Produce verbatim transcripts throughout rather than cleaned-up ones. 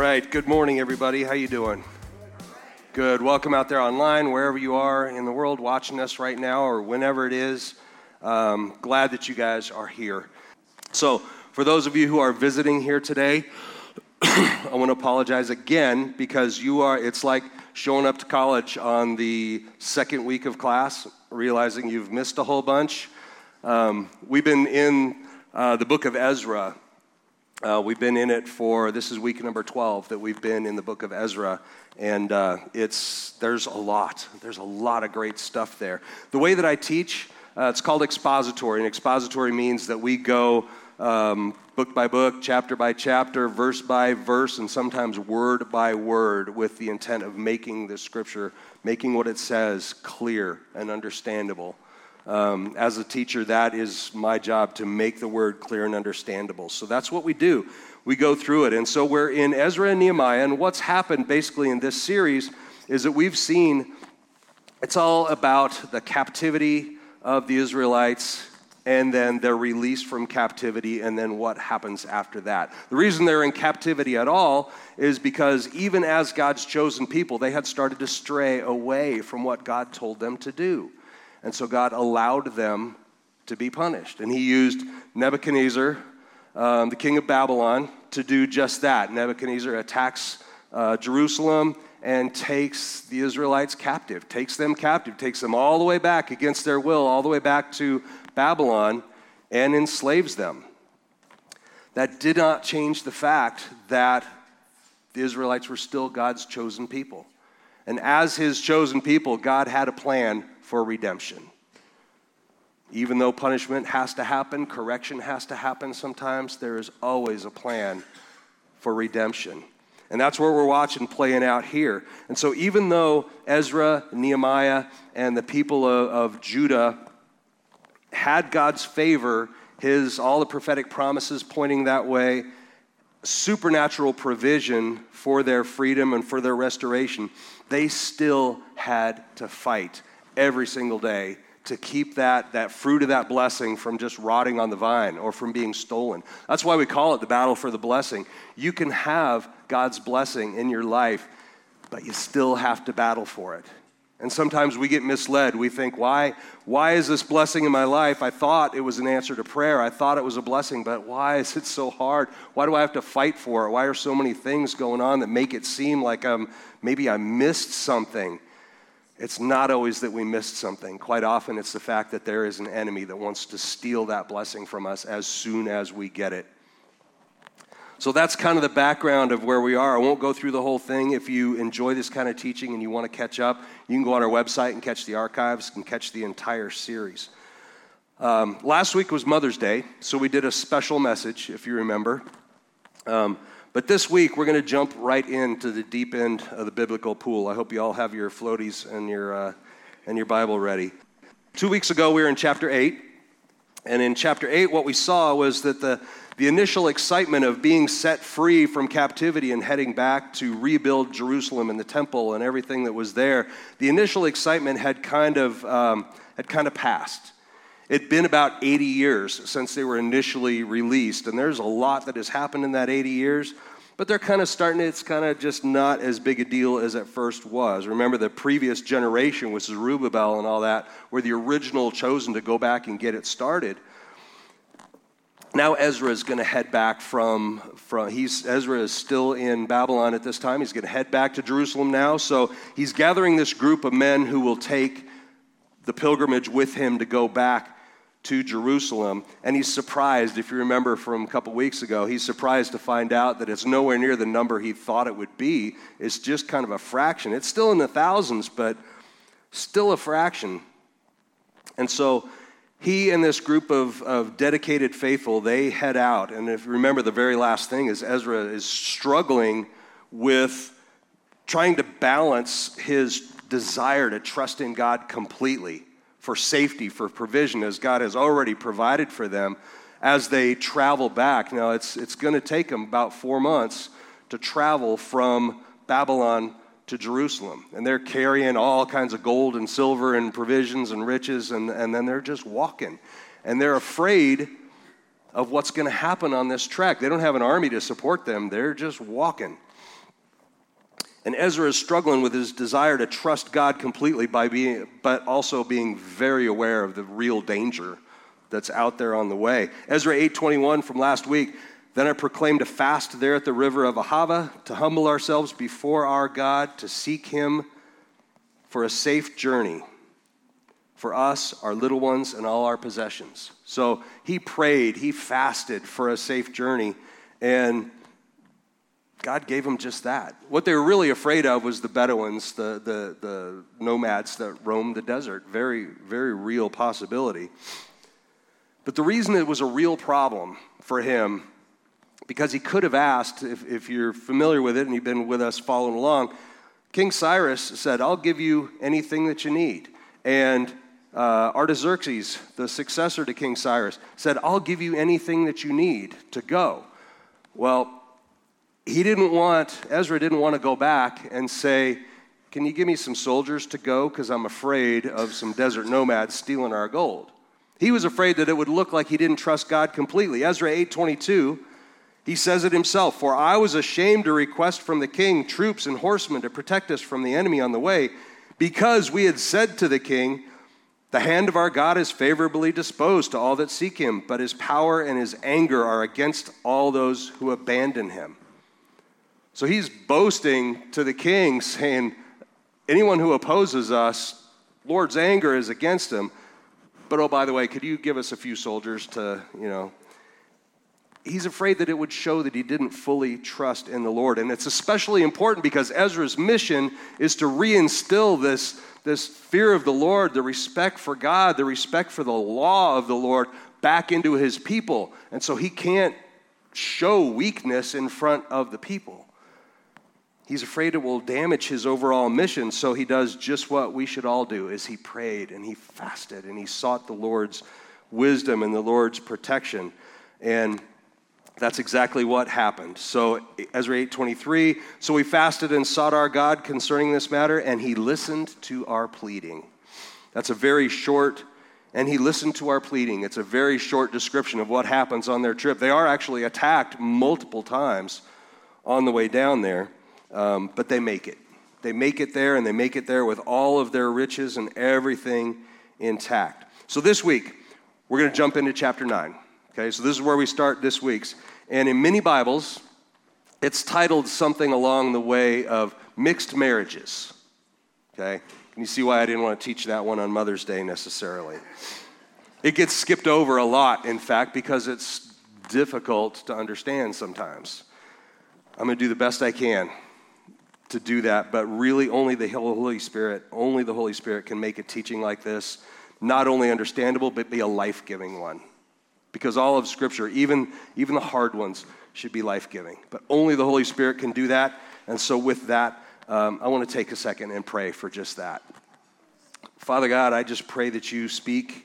right, good morning, everybody. How you doing? Good. Welcome out there online, wherever you are in the world watching us right now or whenever it is. Um, glad that you guys are here. So, for those of you who are visiting here today, I want to apologize again because you are, it's like showing up to college on the second week of class, realizing you've missed a whole bunch. Um, we've been in uh, the book of Ezra. Uh, we've been in it for, this is week number twelve that we've been in the book of Ezra, and uh, it's there's a lot. There's a lot of great stuff there. The way that I teach, uh, it's called expository, and expository means that we go um, book by book, chapter by chapter, verse by verse, and sometimes word by word with the intent of making the scripture, making what it says clear and understandable. Um, as a teacher, that is my job, to make the word clear and understandable. So that's what we do. We go through it. And so we're in Ezra and Nehemiah, and what's happened basically in this series is that we've seen, it's all about the captivity of the Israelites and then their release from captivity and then what happens after that. The reason they're in captivity at all is because even as God's chosen people, they had started to stray away from what God told them to do. And so God allowed them to be punished. And he used Nebuchadnezzar, um, the king of Babylon, to do just that. Nebuchadnezzar attacks uh, Jerusalem and takes the Israelites captive, takes them captive, takes them all the way back against their will, all the way back to Babylon, and enslaves them. That did not change the fact that the Israelites were still God's chosen people. And as his chosen people, God had a plan for redemption. Even though punishment has to happen, correction has to happen sometimes, there is always a plan for redemption. And that's what we're watching playing out here. And so even though Ezra, Nehemiah, and the people of, of Judah had God's favor, his all the prophetic promises pointing that way, supernatural provision for their freedom and for their restoration, they still had to fight every single day to keep that, that fruit of that blessing from just rotting on the vine or from being stolen. That's why we call it the battle for the blessing. You can have God's blessing in your life, but you still have to battle for it. And sometimes we get misled. We think, why, why is this blessing in my life? I thought it was an answer to prayer. I thought it was a blessing, but why is it so hard? Why do I have to fight for it? Why are so many things going on that make it seem like um, maybe I missed something? It's not always that we missed something. Quite often it's the fact that there is an enemy that wants to steal that blessing from us as soon as we get it. So that's kind of the background of where we are. I won't go through the whole thing. If you enjoy this kind of teaching and you want to catch up, you can go on our website and catch the archives and catch the entire series. Um, last week was Mother's Day, so we did a special message, if you remember. Um, but this week, we're going to jump right into the deep end of the biblical pool. I hope you all have your floaties and your uh, and your Bible ready. Two weeks ago, we were in chapter eight. And in chapter eight, what we saw was that the, the initial excitement of being set free from captivity and heading back to rebuild Jerusalem and the temple and everything that was there, the initial excitement had kind of um, had kind of passed. It'd been about eighty years since they were initially released, and there's a lot that has happened in that eighty years, but they're kind of starting, it's kind of just not as big a deal as it first was. Remember, the previous generation, which is Zerubbabel and all that, were the original chosen to go back and get it started. Now Ezra is going to head back from, from he's Ezra is still in Babylon at this time. He's going to head back to Jerusalem now, so he's gathering this group of men who will take the pilgrimage with him to go back to Jerusalem, and he's surprised, if you remember from a couple weeks ago, he's surprised to find out that it's nowhere near the number he thought it would be. It's just kind of a fraction. It's still in the thousands, but still a fraction. And so he and this group of, of dedicated faithful, they head out, and if you remember, the very last thing is Ezra is struggling with trying to balance his desire to trust in God completely for safety, for provision, as God has already provided for them as they travel back. Now, it's it's going to take them about four months to travel from Babylon to Jerusalem. And they're carrying all kinds of gold and silver and provisions and riches, and, and then they're just walking. And they're afraid of what's going to happen on this trek. They don't have an army to support them. They're just walking. And Ezra is struggling with his desire to trust God completely by being, but also being very aware of the real danger that's out there on the way. Ezra eight twenty-one from last week, then I proclaimed a fast there at the river of Ahava to humble ourselves before our God, to seek him for a safe journey for us, our little ones, and all our possessions. So he prayed, he fasted for a safe journey, and God gave him just that. What they were really afraid of was the Bedouins, the, the, the nomads that roamed the desert. Very, very real possibility. But the reason it was a real problem for him, because he could have asked, if, if you're familiar with it and you've been with us following along, King Cyrus said, I'll give you anything that you need. And uh, Artaxerxes, the successor to King Cyrus, said, I'll give you anything that you need to go. Well, he didn't want, Ezra didn't want to go back and say, can you give me some soldiers to go? Because I'm afraid of some desert nomads stealing our gold. He was afraid that it would look like he didn't trust God completely. Ezra eight twenty-two, he says it himself, for I was ashamed to request from the king troops and horsemen to protect us from the enemy on the way, because we had said to the king, the hand of our God is favorably disposed to all that seek him, but his power and his anger are against all those who abandon him. So he's boasting to the king, saying, anyone who opposes us, Lord's anger is against him. But, oh, by the way, could you give us a few soldiers to, you know. He's afraid that it would show that he didn't fully trust in the Lord. And it's especially important because Ezra's mission is to reinstill this, this fear of the Lord, the respect for God, the respect for the law of the Lord back into his people. And so he can't show weakness in front of the people. He's afraid it will damage his overall mission, so he does just what we should all do, is he prayed and he fasted and he sought the Lord's wisdom and the Lord's protection. And that's exactly what happened. So Ezra eight twenty-three, so we fasted and sought our God concerning this matter, and he listened to our pleading. That's a very short, and he listened to our pleading. It's a very short description of what happens on their trip. They are actually attacked multiple times on the way down there. Um, but they make it. They make it there, and they make it there with all of their riches and everything intact. So this week, we're going to jump into chapter nine. Okay, so this is where we start this week's. And in many Bibles, it's titled something along the way of mixed marriages. Okay, can you see why I didn't want to teach that one on Mother's Day necessarily? It gets skipped over a lot, in fact, because it's difficult to understand sometimes. I'm going to do the best I can to do that, but really only the Holy Spirit, only the Holy Spirit can make a teaching like this not only understandable, but be a life-giving one. Because all of Scripture, even, even the hard ones, should be life-giving. But only the Holy Spirit can do that, and so with that, um, I want to take a second and pray for just that. Father God, I just pray that you speak,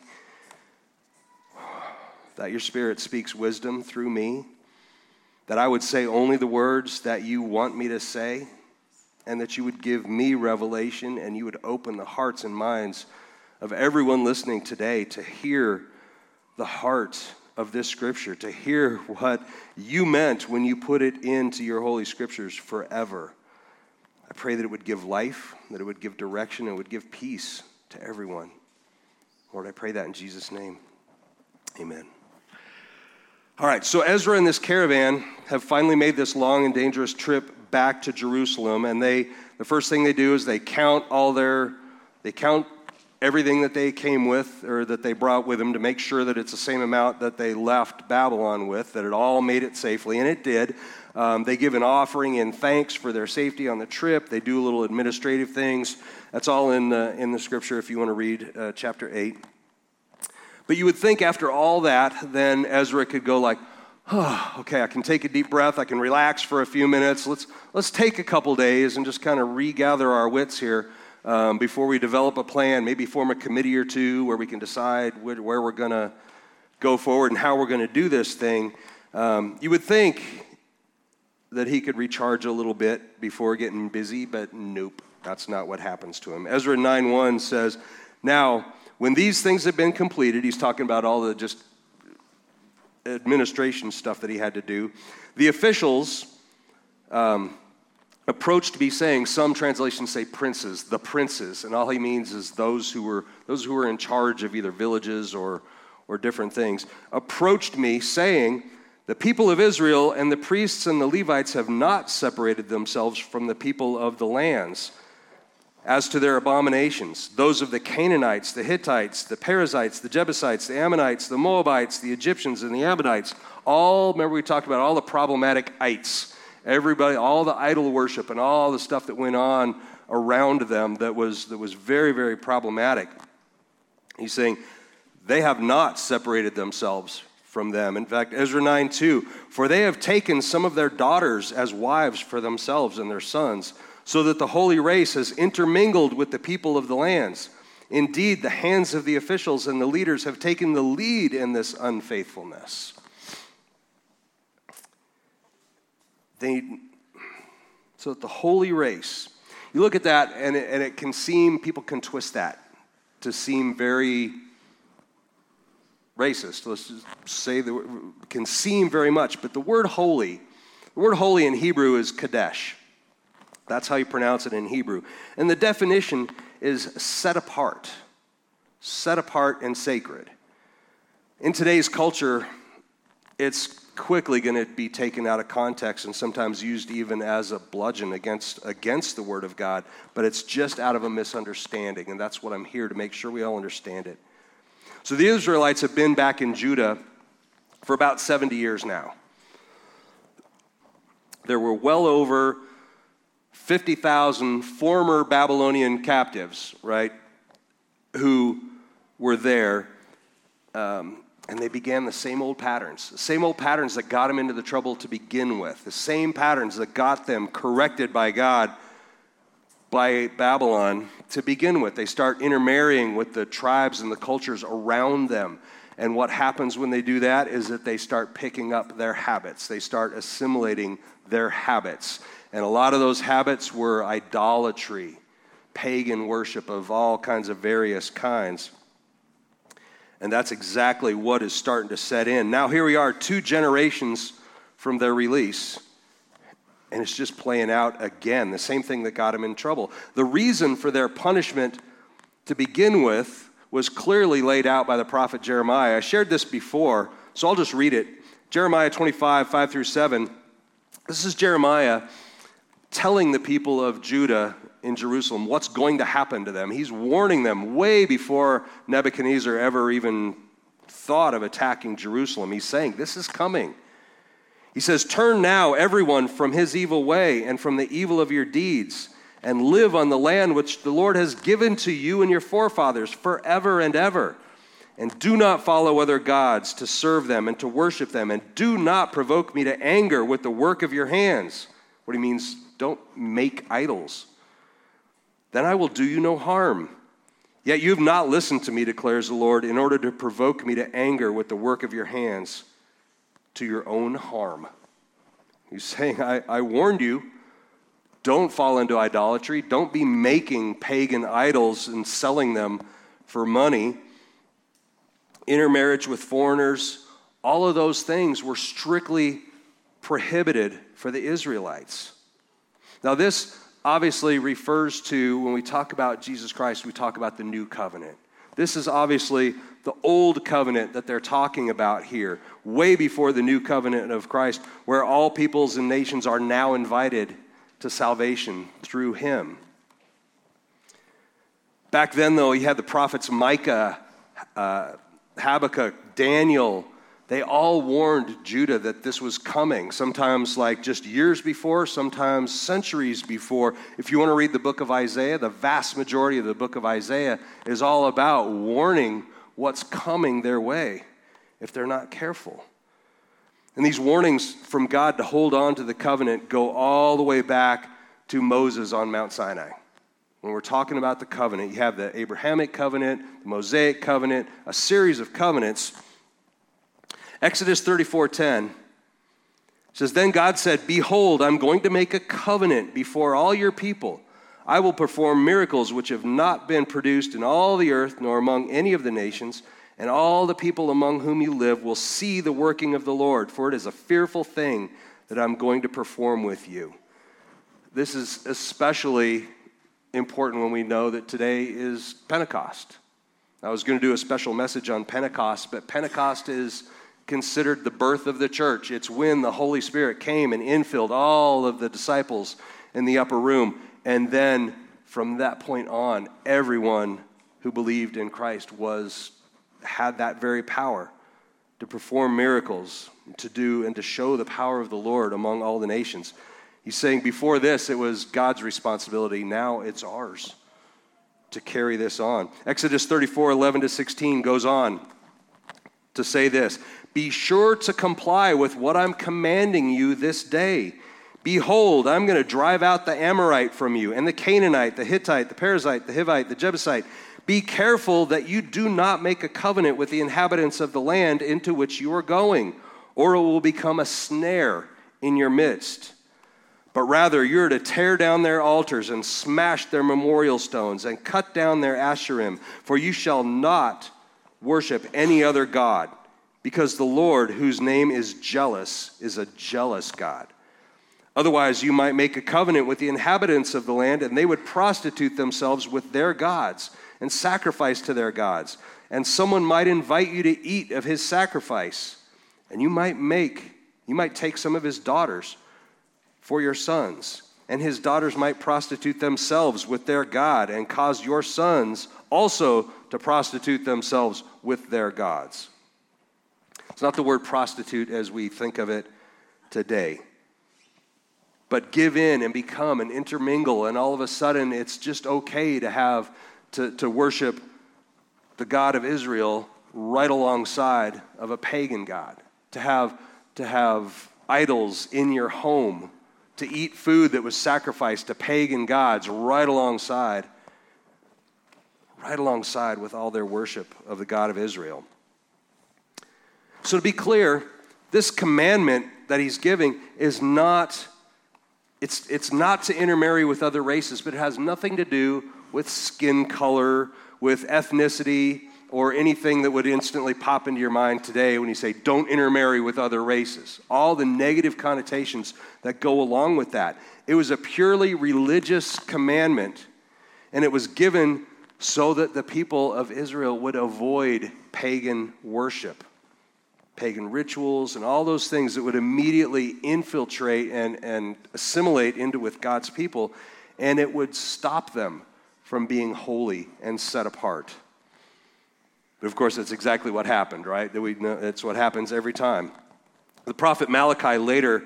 that your Spirit speaks wisdom through me, that I would say only the words that you want me to say, and that you would give me revelation, and you would open the hearts and minds of everyone listening today to hear the heart of this Scripture, to hear what you meant when you put it into your Holy Scriptures forever. I pray that it would give life, that it would give direction, and it would give peace to everyone. Lord, I pray that in Jesus' name. Amen. All right, so Ezra and this caravan have finally made this long and dangerous trip back to Jerusalem, and they the first thing they do is they count all their, they count everything that they came with or that they brought with them to make sure that it's the same amount that they left Babylon with, that it all made it safely, and it did. Um, they give an offering in thanks for their safety on the trip. They do little administrative things. That's all in uh, in the Scripture if you want to read uh, chapter eight. But you would think after all that, then Ezra could go like, oh, okay, I can take a deep breath. I can relax for a few minutes. Let's let's take a couple days and just kind of regather our wits here um, before we develop a plan, maybe form a committee or two where we can decide where, where we're going to go forward and how we're going to do this thing. Um, you would think that he could recharge a little bit before getting busy, but nope, that's not what happens to him. Ezra nine one says, now, when these things have been completed, he's talking about all the just administration stuff that he had to do. The officials um, approached me saying, some translations say princes, the princes, and all he means is those who were those who were in charge of either villages or or different things, approached me saying, the people of Israel and the priests and the Levites have not separated themselves from the people of the lands as to their abominations, those of the Canaanites, the Hittites, the Perizzites, the Jebusites, the Ammonites, the Moabites, the Egyptians, and the Ammonites. All, remember we talked about all the problematic ites, everybody, all the idol worship and all the stuff that went on around them that was, that was very, very problematic. He's saying they have not separated themselves from them. In fact, Ezra nine two, for they have taken some of their daughters as wives for themselves and their sons, so that the holy race has intermingled with the people of the lands. Indeed, the hands of the officials and the leaders have taken the lead in this unfaithfulness. They, so that the holy race, you look at that and it, and it can seem, people can twist that to seem very racist. Let's just say that it can seem very much, but the word holy, the word holy in Hebrew is kadesh. That's how you pronounce it in Hebrew. And the definition is set apart, set apart and sacred. In today's culture, it's quickly going to be taken out of context and sometimes used even as a bludgeon against, against the Word of God, but it's just out of a misunderstanding, and that's what I'm here to make sure we all understand it. So the Israelites have been back in Judah for about seventy years now. There were well over fifty thousand former Babylonian captives, right, who were there, um, and they began the same old patterns, the same old patterns that got them into the trouble to begin with, the same patterns that got them corrected by God, by Babylon to begin with. They start intermarrying with the tribes and the cultures around them. And what happens when they do that is that they start picking up their habits. They start assimilating their habits. And a lot of those habits were idolatry, pagan worship of all kinds of various kinds. And that's exactly what is starting to set in. Now here we are, two generations from their release. And it's just playing out again, the same thing that got them in trouble. The reason for their punishment to begin with was clearly laid out by the prophet Jeremiah. I shared this before, so I'll just read it. Jeremiah twenty-five, five through seven. This is Jeremiah telling the people of Judah in Jerusalem what's going to happen to them. He's warning them way before Nebuchadnezzar ever even thought of attacking Jerusalem. He's saying, this is coming. He says, turn now, everyone, from his evil way and from the evil of your deeds, and live on the land which the Lord has given to you and your forefathers forever and ever. And do not follow other gods to serve them and to worship them, and do not provoke me to anger with the work of your hands. What he means, don't make idols. Then I will do you no harm. Yet you have not listened to me, declares the Lord, in order to provoke me to anger with the work of your hands, to your own harm. He's saying, I, I warned you, don't fall into idolatry. Don't be making pagan idols and selling them for money. Intermarriage with foreigners, all of those things were strictly prohibited for the Israelites. Now this obviously refers to, when we talk about Jesus Christ, we talk about the new covenant. This is obviously the old covenant that they're talking about here, way before the new covenant of Christ, where all peoples and nations are now invited to salvation through him. Back then, though, you had the prophets Micah, uh, Habakkuk, Daniel. They all warned Judah that this was coming, sometimes like just years before, sometimes centuries before. If you want to read the book of Isaiah, the vast majority of the book of Isaiah is all about warning what's coming their way if they're not careful. And these warnings from God to hold on to the covenant go all the way back to Moses on Mount Sinai. When we're talking about the covenant, you have the Abrahamic covenant, the Mosaic covenant, a series of covenants. Exodus thirty-four ten says, then God said, behold, I'm going to make a covenant before all your people. I will perform miracles which have not been produced in all the earth, nor among any of the nations, and all the people among whom you live will see the working of the Lord, for it is a fearful thing that I'm going to perform with you. this is especially important when we know that today is Pentecost. I was going to do a special message on Pentecost, but Pentecost is considered the birth of the church. It's when the Holy Spirit came and infilled all of the disciples in the upper room. And then from that point on, everyone who believed in Christ was had that very power to perform miracles, to do and to show the power of the Lord among all the nations. He's saying before this, it was God's responsibility. Now it's ours to carry this on. Exodus thirty-four, eleven to sixteen goes on to say this: be sure to comply with what I'm commanding you this day. Behold, I'm going to drive out the Amorite from you, and the Canaanite, the Hittite, the Perizzite, the Hivite, the Jebusite. Be careful that you do not make a covenant with the inhabitants of the land into which you are going, or it will become a snare in your midst. But rather, you're to tear down their altars and smash their memorial stones and cut down their Asherim, for you shall not worship any other god, because the Lord, whose name is jealous, is a jealous God. Otherwise, you might make a covenant with the inhabitants of the land, and they would prostitute themselves with their gods and sacrifice to their gods. And someone might invite you to eat of his sacrifice, and you might make, you might take some of his daughters for your sons, and his daughters might prostitute themselves with their God and cause your sons also to prostitute themselves with their gods. It's not the word prostitute as we think of it today, but give in and become and intermingle, and all of a sudden it's just okay to have to, to worship the God of Israel right alongside of a pagan god, to have to have idols in your home, to eat food that was sacrificed to pagan gods right alongside, right alongside with all their worship of the God of Israel. So to be clear, this commandment that he's giving is not, it's, it's not to intermarry with other races, but it has nothing to do with skin color, with ethnicity, or anything that would instantly pop into your mind today when you say, don't intermarry with other races. All the negative connotations that go along with that. It was a purely religious commandment, and it was given so that the people of Israel would avoid pagan worship, pagan rituals, and all those things that would immediately infiltrate and, and assimilate into with God's people, and it would stop them from being holy and set apart. But of course, that's exactly what happened, right? That we know it's what happens every time. The prophet Malachi later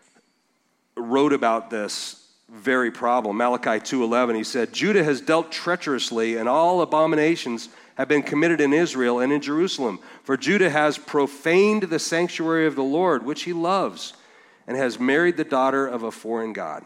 wrote about this very problem. Malachi two eleven, he said, Judah has dealt treacherously, and all abominations have been committed in Israel and in Jerusalem. For Judah has profaned the sanctuary of the Lord, which he loves, and has married the daughter of a foreign god.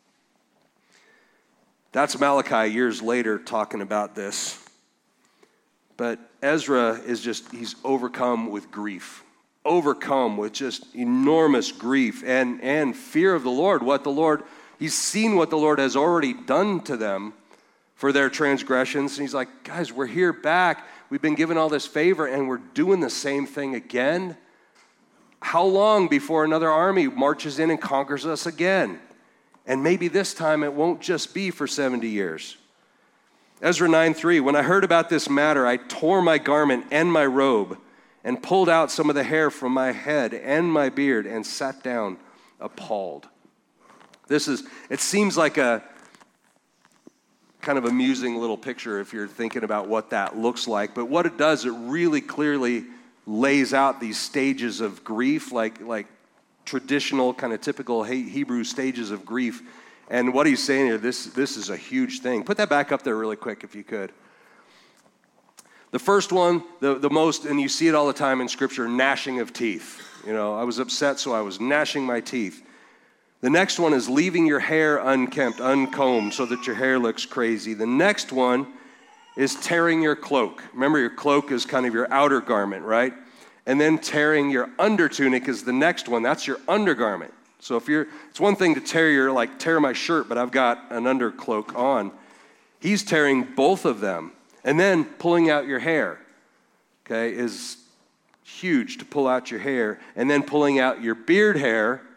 That's Malachi years later talking about this. But Ezra is just, he's overcome with grief, overcome with just enormous grief and, and fear of the Lord, what the Lord, he's seen what the Lord has already done to them for their transgressions. And he's like, guys, we're here back. We've been given all this favor and we're doing the same thing again. How long before another army marches in and conquers us again? And maybe this time it won't just be for seventy years. Ezra nine three, when I heard about this matter, I tore my garment and my robe and pulled out some of the hair from my head and my beard and sat down appalled. This is, it seems like a kind of amusing little picture if you're thinking about what that looks like. But what it does, it really clearly lays out these stages of grief, like, like traditional kind of typical Hebrew stages of grief. And what he's saying here, this, this is a huge thing. Put that back up there really quick if you could. The first one, the, the most, and you see it all the time in Scripture, gnashing of teeth. You know, I was upset, so I was gnashing my teeth. The next one is leaving your hair unkempt, uncombed, so that your hair looks crazy. The next one is tearing your cloak. Remember, your cloak is kind of your outer garment, right? And then tearing your under tunic is the next one. That's your undergarment. So if you're, it's one thing to tear your, like tear my shirt, but I've got an undercloak on. He's tearing both of them. And then pulling out your hair, okay, is huge to pull out your hair. And then pulling out your beard hair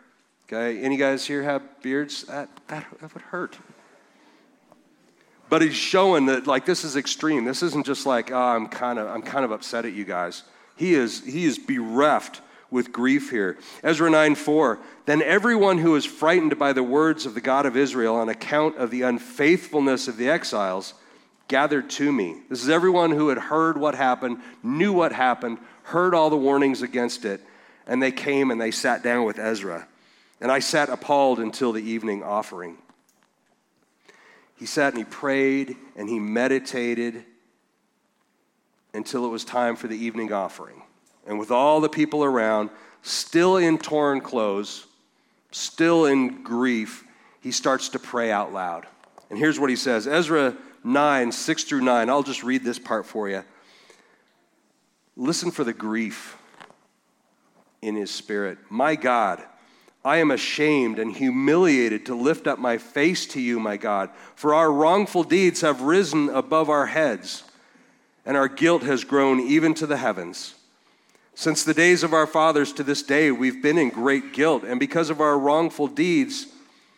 Okay, any guys here have beards? That, that, that would hurt. But he's showing that, like, this is extreme. This isn't just like, oh, I'm kind of I'm kind of upset at you guys. He is he is bereft with grief here. Ezra nine four, then everyone who is frightened by the words of the God of Israel on account of the unfaithfulness of the exiles gathered to me. This is everyone who had heard what happened, knew what happened, heard all the warnings against it, and they came and they sat down with Ezra. And I sat appalled until the evening offering. He sat and he prayed and he meditated until it was time for the evening offering. And with all the people around, still in torn clothes, still in grief, he starts to pray out loud. And here's what he says, Ezra nine, six through nine. I'll just read this part for you. Listen for the grief in his spirit. My God, I am ashamed and humiliated to lift up my face to you, my God, for our wrongful deeds have risen above our heads, and our guilt has grown even to the heavens. Since the days of our fathers to this day, we've been in great guilt, and because of our wrongful deeds,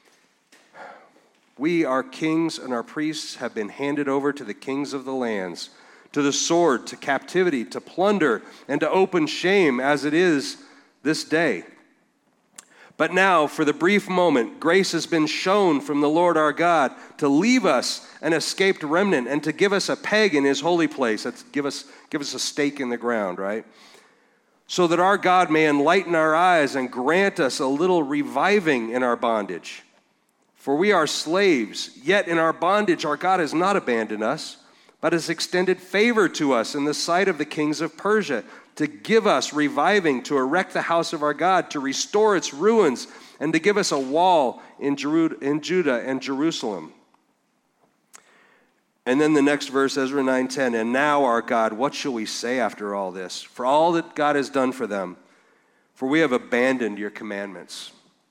we, our kings and our priests, have been handed over to the kings of the lands, to the sword, to captivity, to plunder, and to open shame, as it is this day. But now, for the brief moment, grace has been shown from the Lord our God to leave us an escaped remnant and to give us a peg in his holy place. That's give us, give us a stake in the ground, right? So that our God may enlighten our eyes and grant us a little reviving in our bondage. For we are slaves, yet in our bondage our God has not abandoned us, but has extended favor to us in the sight of the kings of Persia, to give us reviving, to erect the house of our God, to restore its ruins, and to give us a wall in, Jeru- in Judah and Jerusalem. And then the next verse, Ezra nine ten, and now, our God, what shall we say after all this? For all that God has done for them, for we have abandoned your commandments.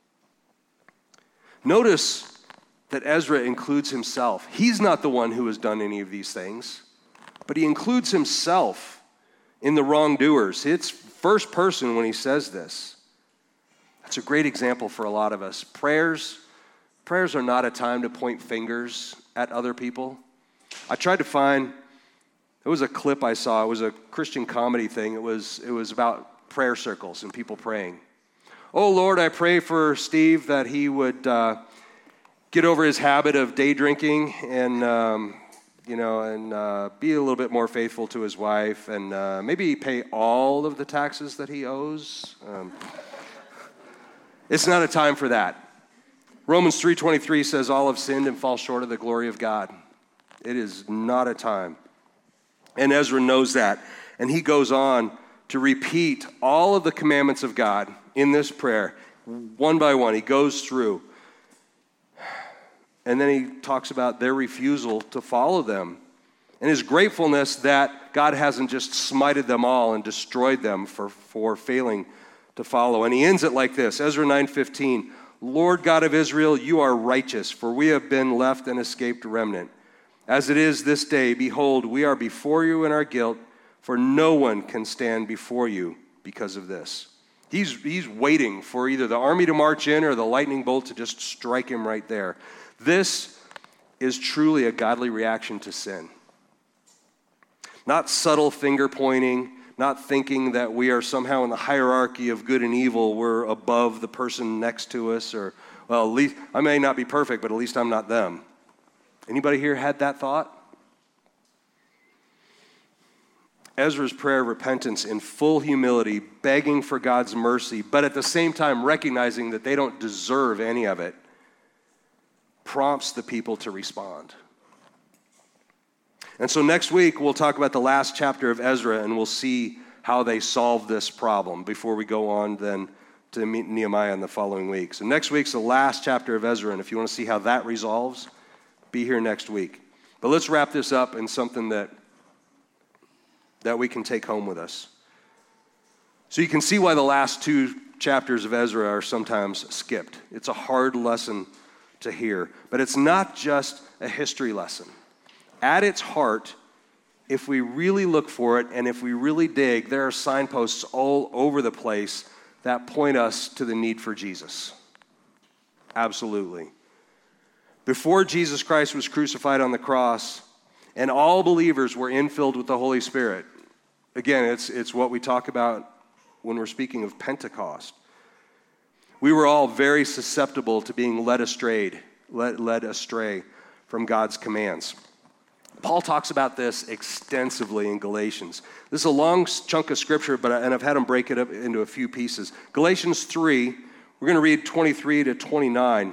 Notice that Ezra includes himself. He's not the one who has done any of these things, but he includes himself in the wrongdoers. It's first person when he says this. That's a great example for a lot of us. Prayers, prayers are not a time to point fingers at other people. I tried to find, it was a clip I saw, it was a Christian comedy thing. It was, it was about prayer circles and people praying. Oh Lord, I pray for Steve that he would uh, get over his habit of day drinking and um, you know, and uh, be a little bit more faithful to his wife, and uh, maybe pay all of the taxes that he owes. Um, it's not a time for that. Romans three twenty-three says all have sinned and fall short of the glory of God. It is not a time. And Ezra knows that, and he goes on to repeat all of the commandments of God in this prayer, one by one. He goes through. And then he talks about their refusal to follow them and his gratefulness that God hasn't just smited them all and destroyed them for, for failing to follow. And he ends it like this, Ezra nine fifteen, Lord God of Israel, you are righteous, for we have been left an escaped remnant. As it is this day, behold, we are before you in our guilt, for no one can stand before you because of this. He's, he's waiting for either the army to march in or the lightning bolt to just strike him right there. This is truly a godly reaction to sin. Not subtle finger pointing, not thinking that we are somehow in the hierarchy of good and evil, we're above the person next to us, or, well, at least I may not be perfect, but at least I'm not them. Anybody here had that thought? Ezra's prayer of repentance in full humility, begging for God's mercy, but at the same time recognizing that they don't deserve any of it, prompts the people to respond. And so next week, we'll talk about the last chapter of Ezra, and we'll see how they solve this problem before we go on then to meet Nehemiah in the following week. So next week's the last chapter of Ezra, and if you want to see how that resolves, be here next week. But let's wrap this up in something that, that we can take home with us. So you can see why the last two chapters of Ezra are sometimes skipped. It's a hard lesson to hear. But it's not just a history lesson. At its heart, if we really look for it and if we really dig, there are signposts all over the place that point us to the need for Jesus. Absolutely. Before Jesus Christ was crucified on the cross, and all believers were infilled with the Holy Spirit. Again, it's, it's what we talk about when we're speaking of Pentecost. We were all very susceptible to being led astray, led, led astray from God's commands. Paul talks about this extensively in Galatians. This is a long chunk of scripture, but and I've had him break it up into a few pieces. Galatians three, we're going to read twenty-three to twenty-nine.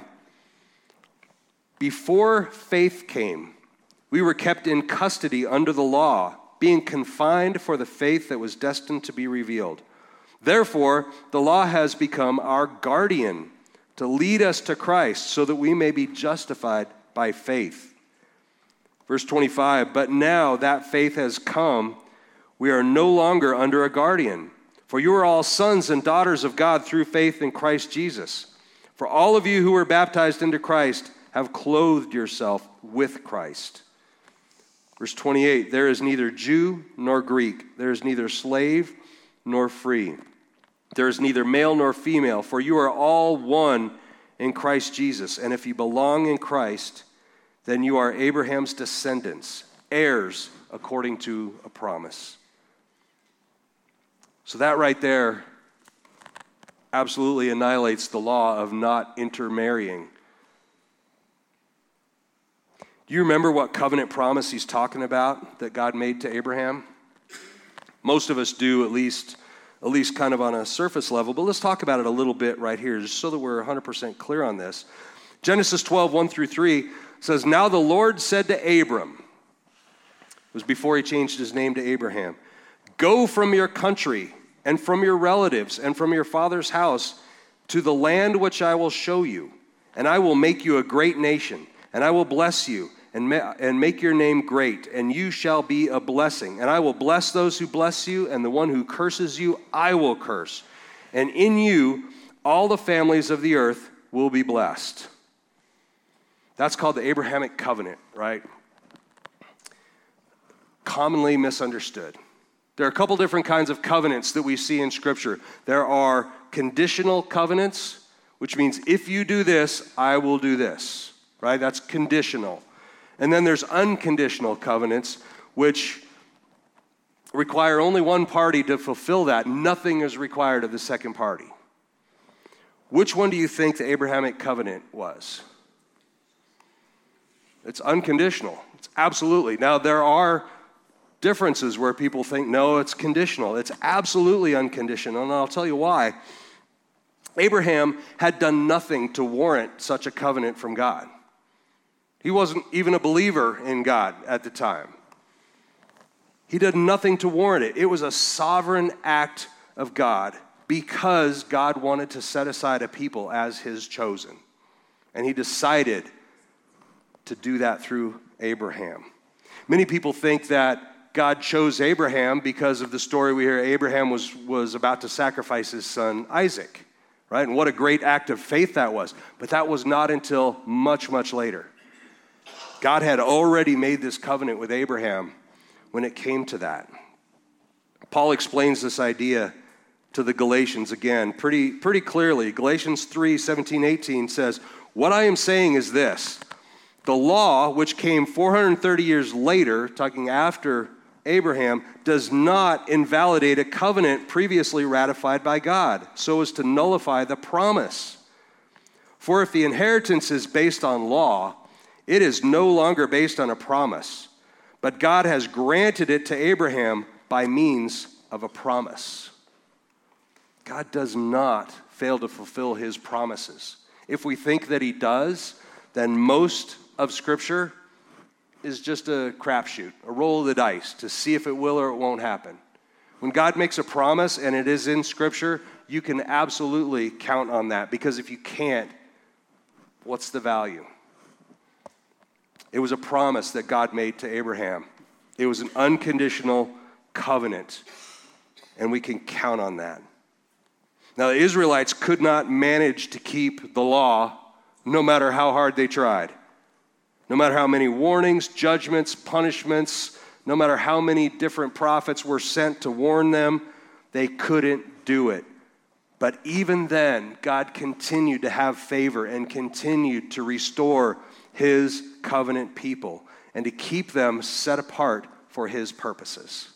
Before faith came, we were kept in custody under the law, being confined for the faith that was destined to be revealed. Therefore, the law has become our guardian to lead us to Christ so that we may be justified by faith. Verse twenty-five, but now that faith has come, we are no longer under a guardian. For you are all sons and daughters of God through faith in Christ Jesus. For all of you who were baptized into Christ have clothed yourself with Christ. Verse twenty-eight, there is neither Jew nor Greek. There is neither slave nor free. There is neither male nor female, for you are all one in Christ Jesus. And if you belong in Christ, then you are Abraham's descendants, heirs according to a promise. So that right there absolutely annihilates the law of not intermarrying. Do you remember what covenant promise he's talking about that God made to Abraham? Most of us do, at least, at least kind of on a surface level, but let's talk about it a little bit right here, just so that we're one hundred percent clear on this. Genesis twelve, one through three says, now the Lord said to Abram, it was before he changed his name to Abraham, go from your country and from your relatives and from your father's house to the land which I will show you, and I will make you a great nation, and I will bless you and, ma- and make your name great, and you shall be a blessing. And I will bless those who bless you, and the one who curses you, I will curse. And in you, all the families of the earth will be blessed. That's called the Abrahamic covenant, right? Commonly misunderstood. There are a couple different kinds of covenants that we see in Scripture. There are conditional covenants, which means if you do this, I will do this, right? That's conditional. And then there's unconditional covenants, which require only one party to fulfill that. Nothing is required of the second party. Which one do you think the Abrahamic covenant was? It's unconditional. It's absolutely. Now, there are differences where people think, no, it's conditional. It's absolutely unconditional, and I'll tell you why. Abraham had done nothing to warrant such a covenant from God. He wasn't even a believer in God at the time. He did nothing to warrant it. It was a sovereign act of God because God wanted to set aside a people as his chosen. And he decided to do that through Abraham. Many people think that God chose Abraham because of the story we hear. Abraham was, was about to sacrifice his son Isaac, right? And what a great act of faith that was. But that was not until much, much later. God had already made this covenant with Abraham when it came to that. Paul explains this idea to the Galatians again pretty, pretty clearly. Galatians three, seventeen, eighteen says, what I am saying is this. The law, which came four hundred thirty years later, talking after Abraham, does not invalidate a covenant previously ratified by God, so as to nullify the promise. For if the inheritance is based on law, it is no longer based on a promise, but God has granted it to Abraham by means of a promise. God does not fail to fulfill his promises. If we think that he does, then most of Scripture is just a crapshoot, a roll of the dice to see if it will or it won't happen. When God makes a promise and it is in Scripture, you can absolutely count on that, because if you can't, what's the value? It was a promise that God made to Abraham. It was an unconditional covenant, and we can count on that. Now, the Israelites could not manage to keep the law no matter how hard they tried. No matter how many warnings, judgments, punishments, no matter how many different prophets were sent to warn them, they couldn't do it. But even then, God continued to have favor and continued to restore his covenant people and to keep them set apart for his purposes.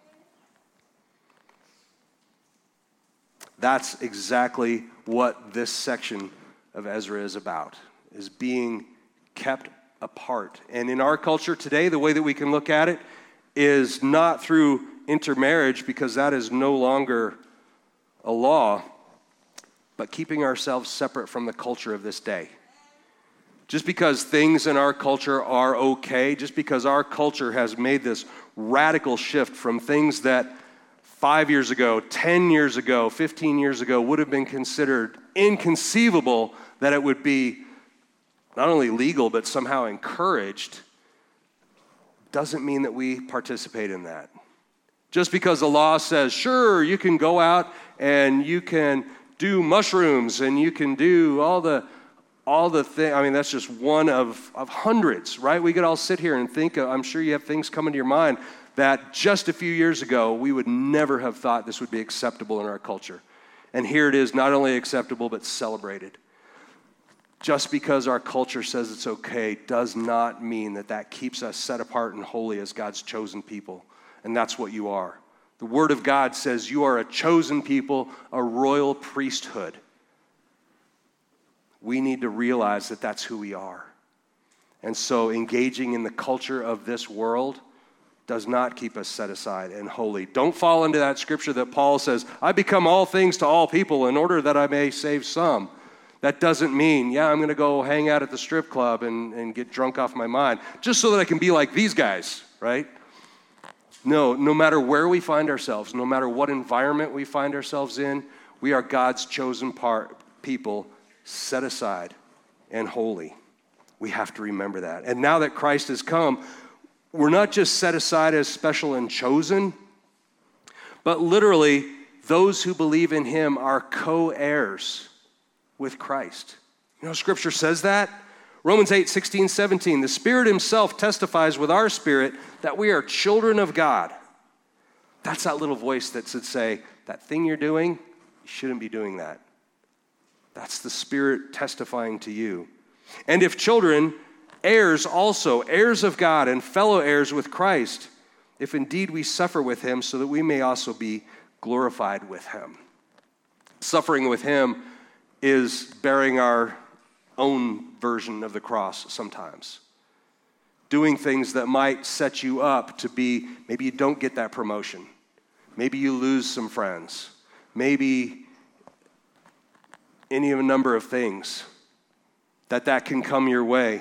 That's exactly what this section of Ezra is about, is being kept apart. And in our culture today, the way that we can look at it is not through intermarriage, because that is no longer a law, but keeping ourselves separate from the culture of this day. Just because things in our culture are okay, just because our culture has made this radical shift from things that five years ago, ten years ago, fifteen years ago would have been considered inconceivable that it would be not only legal but somehow encouraged, doesn't mean that we participate in that. Just because the law says, sure, you can go out and you can do mushrooms and you can do all the all the things. I mean, that's just one of, of hundreds, right? We could all sit here and think, of, I'm sure you have things coming to your mind that just a few years ago, we would never have thought this would be acceptable in our culture. And here it is, not only acceptable, but celebrated. Just because our culture says it's okay does not mean that that keeps us set apart and holy as God's chosen people. And that's what you are. The Word of God says you are a chosen people, a royal priesthood. We need to realize that that's who we are. And so engaging in the culture of this world does not keep us set aside and holy. Don't fall into that scripture that Paul says, I become all things to all people in order that I may save some. That doesn't mean, yeah, I'm going to go hang out at the strip club and, and get drunk off my mind, just so that I can be like these guys, right? No, no matter where we find ourselves, no matter what environment we find ourselves in, we are God's chosen part, people, set aside and holy. We have to remember that. And now that Christ has come, we're not just set aside as special and chosen, but literally those who believe in him are co-heirs with Christ. You know, Scripture says that. Romans eight, sixteen, seventeen, the Spirit himself testifies with our spirit that we are children of God. That's that little voice that should say, that thing you're doing, you shouldn't be doing that. That's the Spirit testifying to you. And if children, heirs also, heirs of God and fellow heirs with Christ, if indeed we suffer with him, so that we may also be glorified with him. Suffering with him is bearing our own version of the cross sometimes. Doing things that might set you up to be, maybe you don't get that promotion. Maybe you lose some friends. Maybe any of a number of things that that can come your way.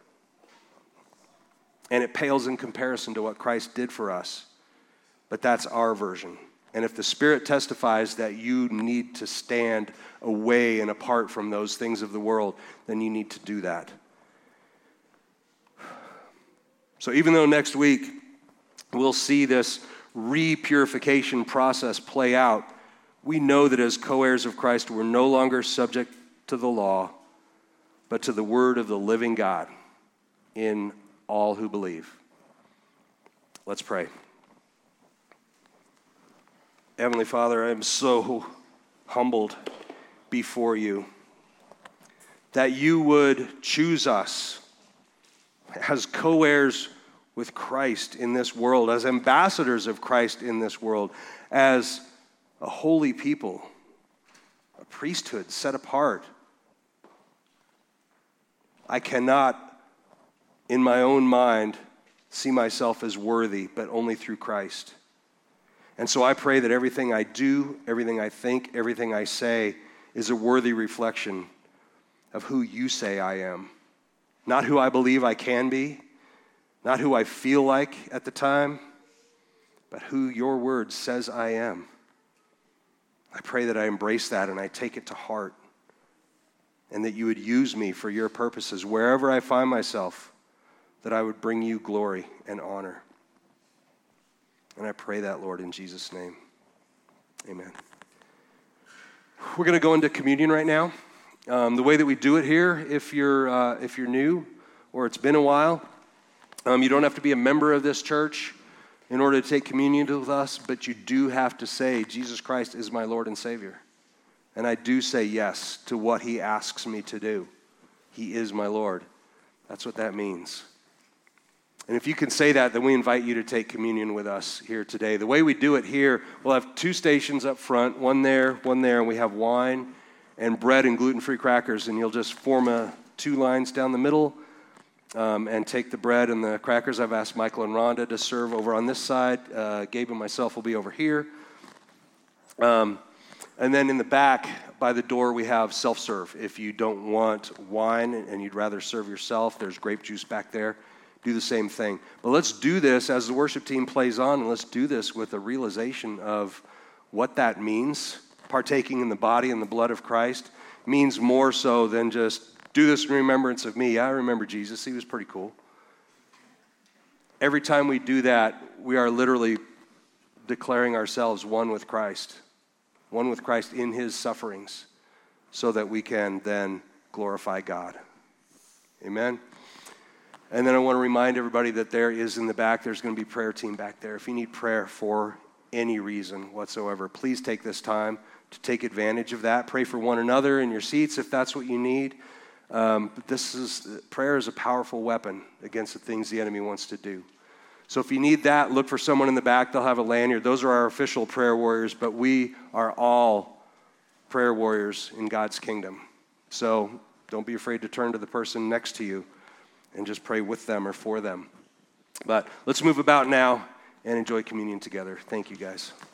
And it pales in comparison to what Christ did for us. But that's our version. And if the Spirit testifies that you need to stand away and apart from those things of the world, then you need to do that. So even though next week we'll see this re-purification process play out, we know that as co-heirs of Christ, we're no longer subject to the law, but to the word of the living God in all who believe. Let's pray. Heavenly Father, I am so humbled before you that you would choose us as co-heirs with Christ in this world, as ambassadors of Christ in this world, as a holy people, a priesthood set apart. I cannot, in my own mind, see myself as worthy, but only through Christ. And so I pray that everything I do, everything I think, everything I say is a worthy reflection of who you say I am. Not who I believe I can be, not who I feel like at the time, but who your word says I am. I pray that I embrace that and I take it to heart, and that you would use me for your purposes wherever I find myself, that I would bring you glory and honor. And I pray that, Lord, in Jesus' name. Amen. We're going to go into communion right now. Um, the way that we do it here, if you're uh, if you're new or it's been a while, um, you don't have to be a member of this church in order to take communion with us, but you do have to say, Jesus Christ is my Lord and Savior. and I do say yes to what he asks me to do. He is my Lord. That's what that means. And if you can say that, then we invite you to take communion with us here today. The way we do it here, we'll have two stations up front, one there, one there, and we have wine and bread and gluten-free crackers, and you'll just form a, two lines down the middle um, and take the bread and the crackers. I've asked Michael and Rhonda to serve over on this side. Uh, Gabe and myself will be over here. Um, and then in the back by the door, we have self-serve. If you don't want wine and you'd rather serve yourself, there's grape juice back there. Do the same thing. But let's do this as the worship team plays on, and let's do this with a realization of what that means. Partaking in the body and the blood of Christ means more so than just do this in remembrance of me. I remember Jesus. He was pretty cool. Every time we do that, we are literally declaring ourselves one with Christ, one with Christ in his sufferings, so that we can then glorify God. Amen. And then I want to remind everybody that there is in the back, there's going to be a prayer team back there. If you need prayer for any reason whatsoever, please take this time to take advantage of that. Pray for one another in your seats if that's what you need. Um, but this is, prayer is a powerful weapon against the things the enemy wants to do. So if you need that, look for someone in the back. They'll have a lanyard. Those are our official prayer warriors, but we are all prayer warriors in God's kingdom. So don't be afraid to turn to the person next to you and just pray with them or for them. But let's move about now and enjoy communion together. Thank you, guys.